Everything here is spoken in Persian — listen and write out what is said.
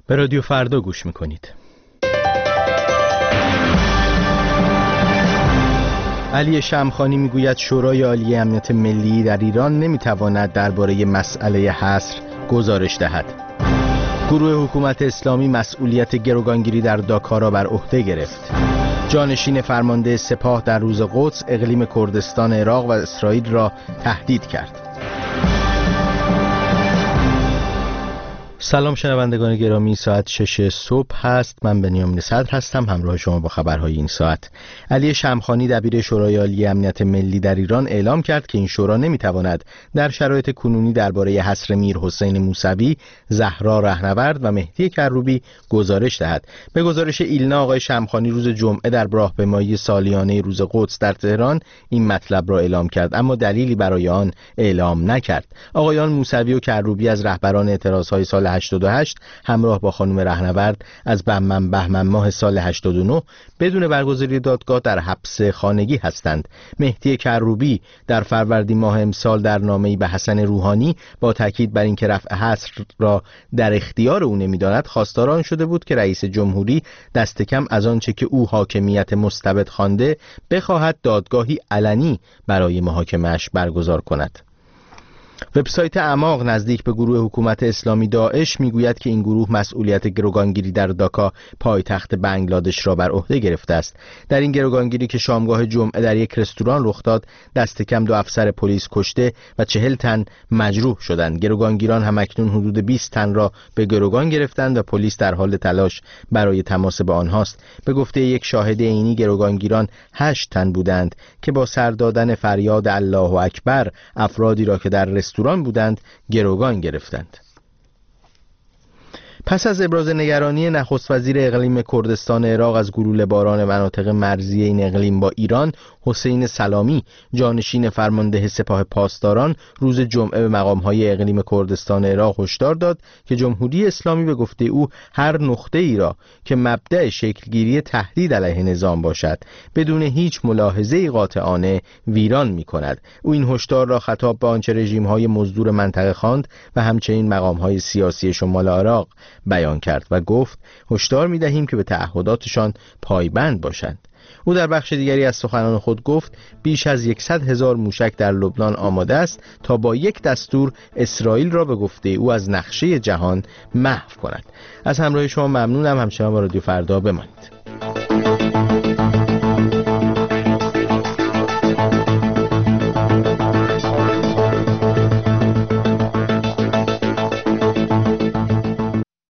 به رادیو فردا گوش میکنید. علی شمخانی میگوید شورای عالی امنیت ملی در ایران نمیتواند درباره مسئله حصر گزارش دهد. گروه حکومت اسلامی مسئولیت گروگانگیری در داکا را بر عهده گرفت. جانشین فرمانده سپاه در روز قدس اقلیم کردستان عراق و اسرائیل را تهدید کرد. سلام شنوندگان گرامی، ساعت 6 صبح هست. من بنیامین صدر هستم، همراه شما با خبرهای این ساعت. علی شمخانی دبیر شورای عالی امنیت ملی در ایران اعلام کرد که این شورا نمیتواند در شرایط کنونی درباره حصر میرحسین موسوی، زهرا رهنورد و مهدی کروبی گزارش دهد. به گزارش ایلنا، آقای شمخانی روز جمعه در راهپیمایی سالیانه روز قدس در تهران این مطلب را اعلام کرد، اما دلیلی برای آن اعلام نکرد. آقایان موسوی و کروبی از رهبران اعتراضهای سال 88 همراه با خانم رهنورد از بهمن ماه سال 89 بدون برگزاری دادگاه در حبس خانگی هستند. مهدی کروبی در فروردین ماه امسال در نامه‌ای به حسن روحانی با تاکید بر اینکه رفع حصر را در اختیار او نمی‌داند خواستار آن شده بود که رئیس جمهوری دست کم از آنچه که او حاکمیت مستبد خوانده بخواهد دادگاهی علنی برای محاکمه‌اش برگزار کند. وبسایت اعماق نزدیک به گروه حکومت اسلامی داعش میگوید که این گروه مسئولیت گروگانگیری در داکا پایتخت بنگلادش را بر عهده گرفته است. در این گروگانگیری که شامگاه جمعه در یک رستوران رخ داد، دست کم 2 افسر پلیس کشته و 40 تن مجروح شدند. گروگانگیران همکنون حدود 20 تن را به گروگان گرفتند و پلیس در حال تلاش برای تماس با آنهاست. به گفته یک شاهد عینی، گروگانگیران 8 تن بودند که با سر دادن فریاد الله اکبر افرادی را که در رستوران بودند گروگان گرفتند. پس از ابراز نگرانی نخست وزیر اقلیم کردستان عراق از گلوله باران مناطق مرزی این اقلیم با ایران، حسین سلامی جانشین فرمانده سپاه پاسداران روز جمعه به مقام‌های اقلیم کردستان عراق هشدار داد که جمهوری اسلامی به گفته او هر نقطه‌ای را که مبدأ شکلگیری تهدید علیه نظام باشد بدون هیچ ملاحظه‌ای قاطعانه ویران می‌کند. او این هشدار را خطاب به آنچه رژیم‌های مزدور منطقه خواند و همچنین مقام‌های سیاسی شمال عراق بیان کرد و گفت هشدار می‌دهیم که به تعهداتشان پایبند باشند. او در بخش دیگری از سخنان خود گفت بیش از 100,000 موشک در لبنان آماده است تا با یک دستور اسرائیل را به گفته او از نقشه جهان محو کند. از همراهی شما ممنونم. همچنان با رادیو فردا بمانید.